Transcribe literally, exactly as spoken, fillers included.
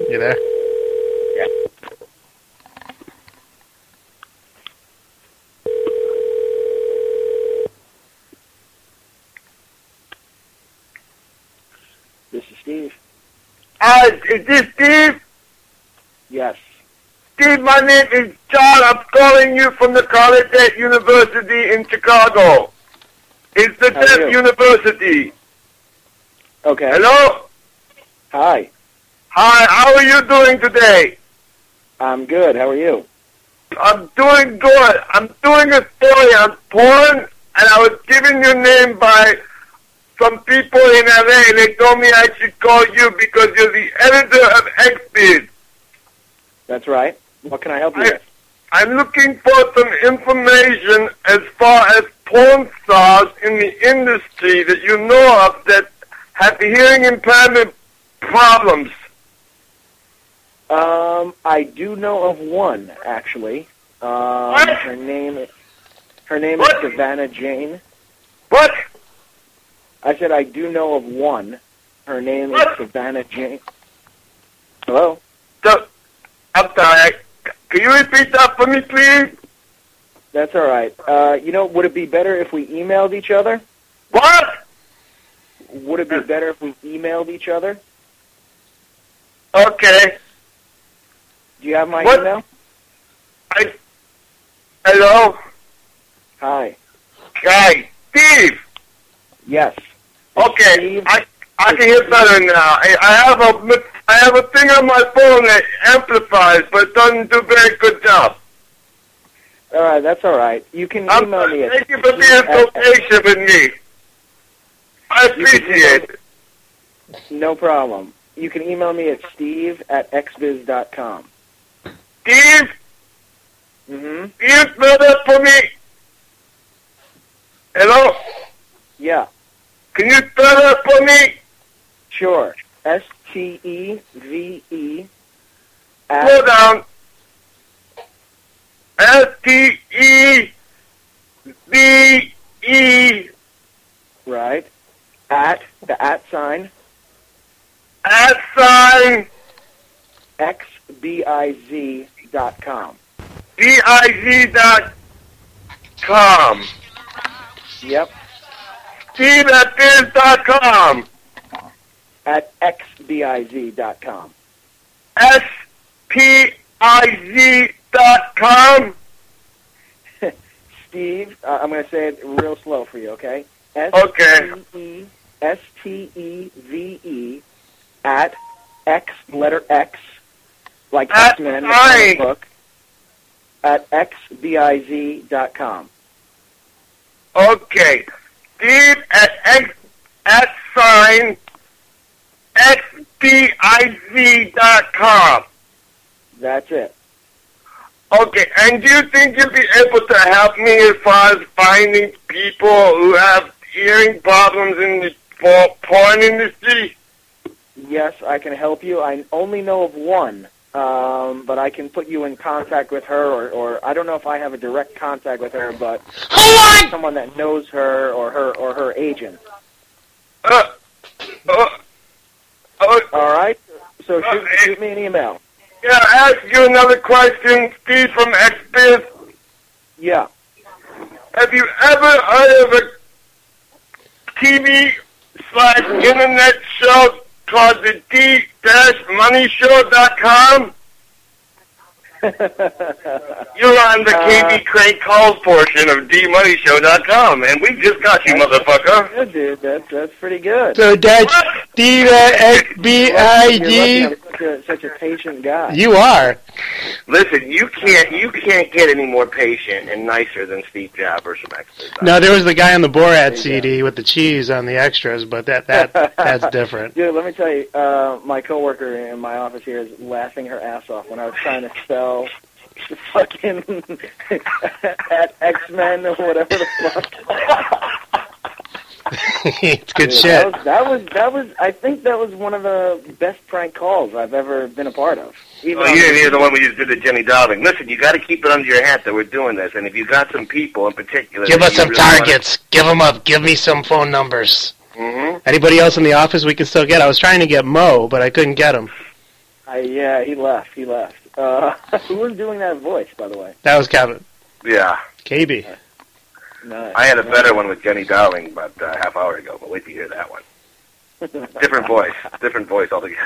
You there? Yeah. This is Steve. Uh, is this Steve? Yes. Steve, my name is John. I'm calling you from the College University in Chicago. It's the How Deaf are you? University. Okay. Hello? Hi. Hi, how are you doing today? I'm good. How are you? I'm doing good. I'm doing a story on porn, and I was given your name by some people in L A, and they told me I should call you because you're the editor of X-Biz. That's right. What can I help you I, with? I'm looking for some information as far as porn stars in the industry that you know of that have hearing impairment problems. Um, I do know of one, actually. Um, What? Her name, her name What? is Savannah Jane. What? I said I do know of one. Her name is What? Savannah Jane. Hello? So, I'm sorry. Can you repeat that for me, please? That's all right. Uh, you know, would it be better if we emailed each other? What? Would it be better if we emailed each other? Okay. Do you have my What? email? I. Hello? Hi. Guy. Steve. Yes. Okay. Steve. I I can hear better now. I, I have a I have a thing on my phone that amplifies, but doesn't do a very good job. All right, that's all right. You can I'm email me at thank you for being so patient with me. I appreciate it. No problem. You can email me at steve at xbiz dot com. Steve, Mm-hmm. can you spell that for me? Hello? Yeah, Can you spell that for me? sure. S T E V E Slow at down. S T E V E right at the at sign at sign x b i z dot com. B I Z dot com. Yep, Steve at biz dot com. at x b i z dot com. S P I Z dot com. Steve, uh, I'm going to say it real slow for you, okay? S Okay. T E S T E V E at X, letter X, like At X-Men, the I. comic book, at x b i z dot com. Okay. Steve at X at sign X B I Z dot com. That's it. Okay, and do you think you'll be able to help me as far as finding people who have hearing problems in the por- porn industry? Yes, I can help you. I only know of one, um, but I can put you in contact with her, or, or I don't know if I have a direct contact with her, but someone that knows her or her or her agent. Uh, uh, uh, All right? So Uh, shoot, shoot me an email. can I ask you another question, Steve from X-Biz? Yeah. Have you ever heard of a T V slash internet show called the D Money Show dot com? You're on the Uh, K B Craig Calls portion of D Money Show dot com, and we just got you, motherfucker. Good, dude. That's that's pretty good. So that's Steve at X B I You're lucky G. I'm such a, such a patient guy. You are. Listen, you can't you can't get any more patient and nicer than Steve Jobs from X-Biz. No, there was the guy on the Borat C D with the cheese on the extras, but that that that's different. Dude, let me tell you, uh, my coworker in my office here is laughing her ass off when I was trying to spell fucking at X-Men or whatever the fuck. It's good Dude, shit. That was, that was that was I think that was one of the best prank calls I've ever been a part of. Even Oh, on you didn't the- hear the one we just did to Jenny Darling. Listen, you got to keep it under your hat that we're doing this, and if you got some people in particular, Give that us you some really wanna- targets. Give them up. Give me some phone numbers. Mhm. Anybody else in the office we can still get? I was trying to get Mo, but I couldn't get him. I yeah, he left. He left. Uh, who was doing that voice, by the way? That was Kevin. Yeah. K B. Nice. I had a better one with Jenny Darling about uh, a half hour ago, but wait to hear that one. Different voice. Different voice altogether.